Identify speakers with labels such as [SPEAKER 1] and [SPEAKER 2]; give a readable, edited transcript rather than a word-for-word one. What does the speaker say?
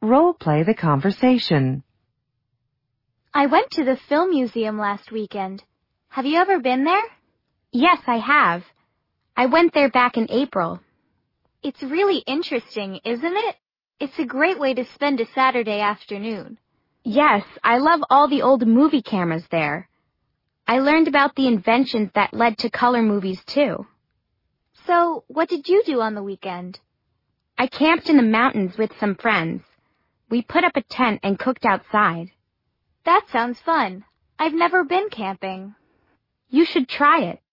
[SPEAKER 1] Role-play the conversation.
[SPEAKER 2] I went to the film museum last weekend. Have you ever been there?
[SPEAKER 3] Yes, I have. I went there back in April.
[SPEAKER 2] It's really interesting, isn't it? It's a great way to spend a Saturday afternoon.
[SPEAKER 3] Yes, I love all the old movie cameras there. I learned about the inventions that led to color movies, too.
[SPEAKER 2] So, what did you do on the weekend?
[SPEAKER 3] I camped in the mountains with some friends. We put up a tent and cooked outside.
[SPEAKER 2] That sounds fun. I've never been camping.
[SPEAKER 3] You should try it.